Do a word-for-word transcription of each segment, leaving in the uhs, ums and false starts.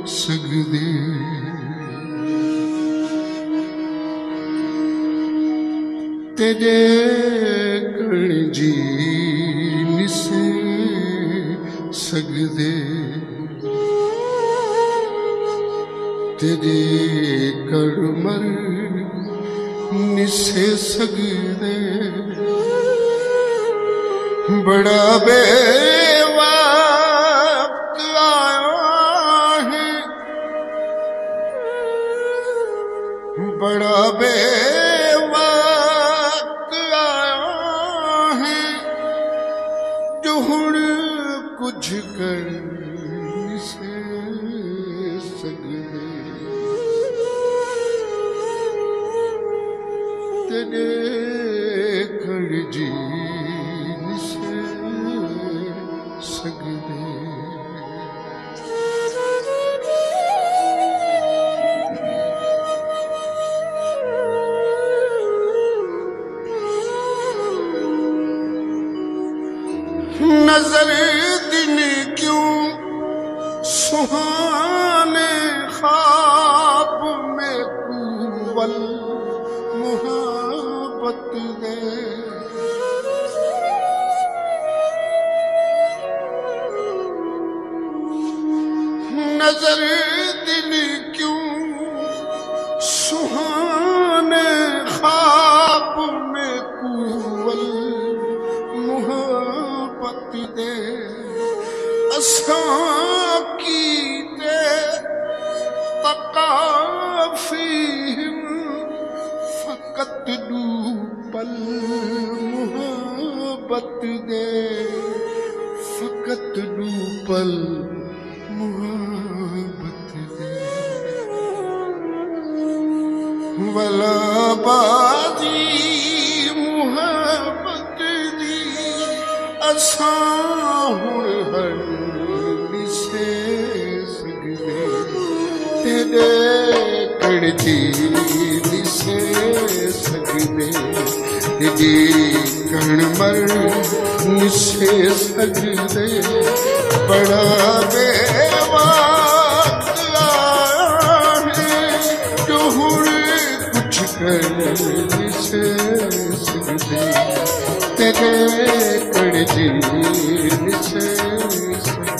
सकदे। तेरे कण जी निसे सकदे, तेरे कण मर निसे सकदे। बड़ा बेवक्त आया है, बड़ा बेवक्त आया है, जो हुण कुछ कर निसे सकदे। तेरे कण जी निसे सकदे। नजर दिन क्यों सुहाने, ख्वाब में कुवल मोहब्बत दे। नजर दिन क्यों सुहाने, ख्वाब में कुवल मोहब्बत दे। असां कीते तकाफीम, फकत दू पल मोहब्बत दे, फकत दू पल मोहब्बत दे। वला बाजी मोहब्बत दी, असां हुण हर निसे सकदे। तेरे कण जी निसे सकदे, तेरे कण मर निसे सकदे। बड़ा बेवक्त आया है, जो हुण कुछ कर निसे सकदे। तेरे कण जी निसे सकदे।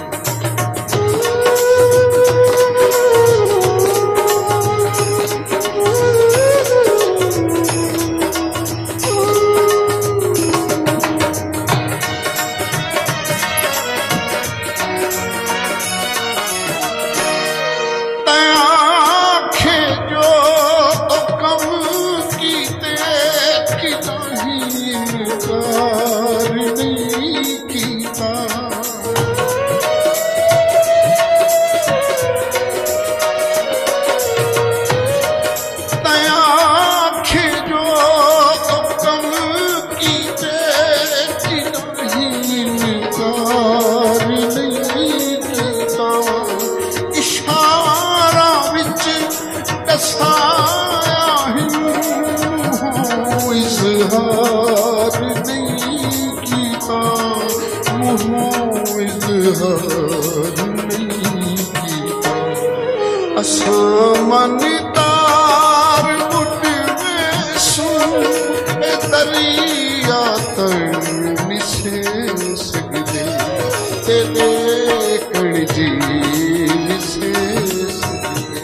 इज़हार नहीं कीता, मुँह इज़हार नहीं कीता। असां मन तार बुढ़ में सूं, दरिया तर निसे सकदे। तेरे कण जी निसे सकदे।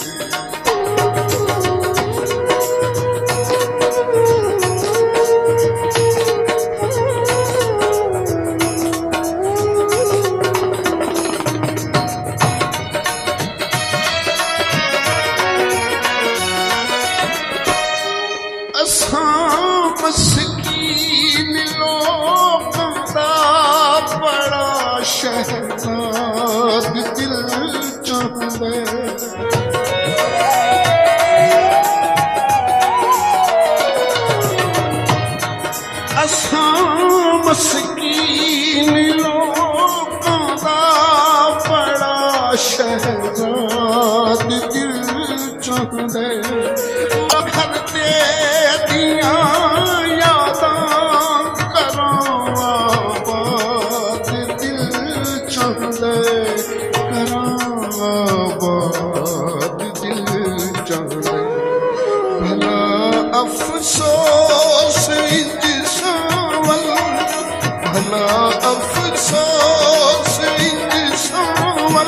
मस्कीन लोकां दा बड़ा शहनाद दिल चाहंदे। असां मस्कीन लोकां दा बड़ा शहनाद दिल चाहंदे। घर दे दियां करां अफसोस इंज सावल भला अफसोस इंज सावल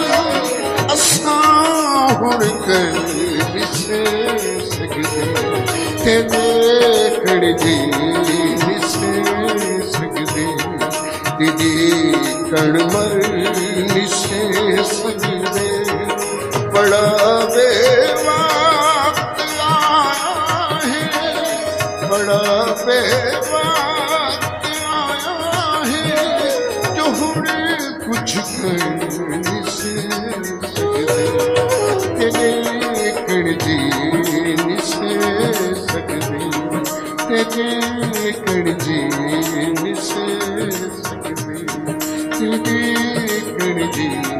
असां हुण कई ॾिसे सघिजे ते देखड़जी ॾिसे सघिजे दीदी कणमर ॾिसे सघिजे बड़ा बेवक्त आया है बड़ा बेवक्त आया है जो हुण कुछ करने से सकदे तेरे कणजी निसे सकदे तेरे कणजी निसे सकदे तेरे कणजी